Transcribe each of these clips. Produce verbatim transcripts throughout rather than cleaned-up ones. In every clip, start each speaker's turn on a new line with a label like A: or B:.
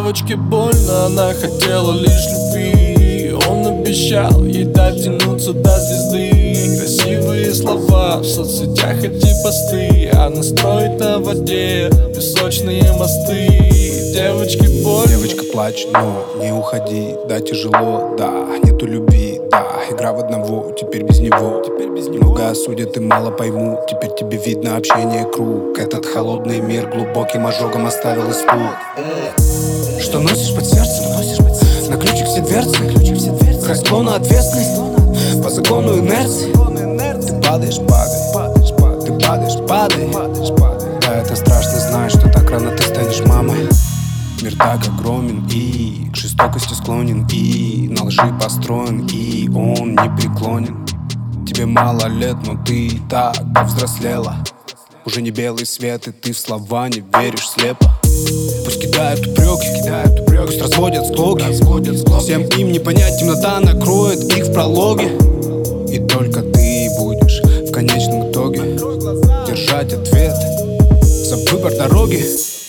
A: Девочке больно, она хотела лишь любви. Он обещал ей дотянуться до звезды. Красивые слова в соцсетях, эти посты, а настроить на воде песочные мосты. Девочке больно.
B: Девочка, плачь, но не уходи, да, тяжело, да, нету любви, да, игра в одного, теперь без него, теперь без него. Много осудят и мало поймут, теперь тебе видно общение круг. Этот холодный мир глубоким ожогом оставил испуг. Что носишь под сердцем? На ключик все дверцы, как склону ответственность, по закону инерции. Ты падаешь, падаешь, ты падаешь, падаешь. Да, это страшно, знаешь, что так рано ты станешь мамой. Мир так огромен и к жестокости склонен, и на лжи построен, и он не преклонен. Тебе мало лет, но ты и так повзрослела. Уже не белый свет, и ты в слова не веришь слепо. Пусть кидают упреки, кидают упреки, пусть разводят склоки, всем им не понять, темнота накроет их в прологе. И только ты будешь в конечном итоге держать ответ за выбор дороги.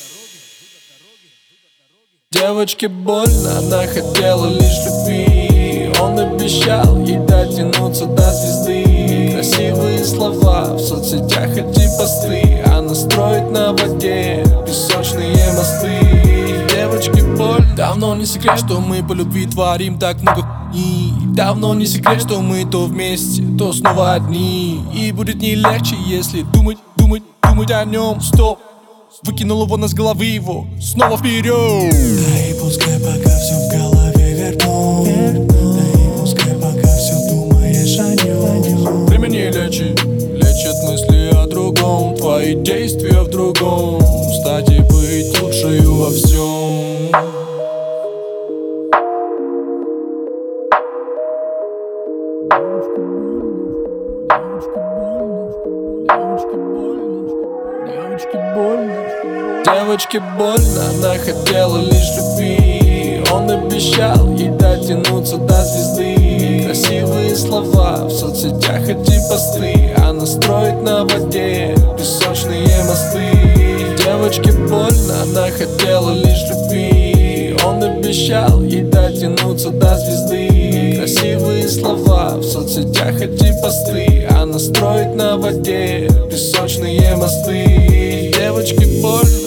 A: Девочке больно, она хотела лишь любви. Он обещал ей дотянуться до звезды. Красивые слова в соцсетях, эти посты, а настроить на воде песочные мосты. Девочке больно. Давно не секрет, что мы по любви творим так много хуйни. Давно не секрет, что мы то вместе, то снова одни. И будет не легче, если думать, думать, думать о нем. Стоп, выкинул его с головы его, снова вперед.
C: Да и пускай пока все в голове верну. Да и пускай пока все думаешь о нем.
A: Время не лечит, лечит мысли о другом. Твои действия в другом. Стать и быть лучшею во всем. Девочке больно, она хотела лишь любви. Он обещал ей дотянуться до звезды. Красивые слова в соцсетях, эти посты, а настроить на воде песочные мосты. Девочке больно, она хотела лишь любви. Он обещал ей дотянуться до звезды. Красивые слова в соцсетях, эти посты, а настроить на воде песочные мосты. Девочке больно.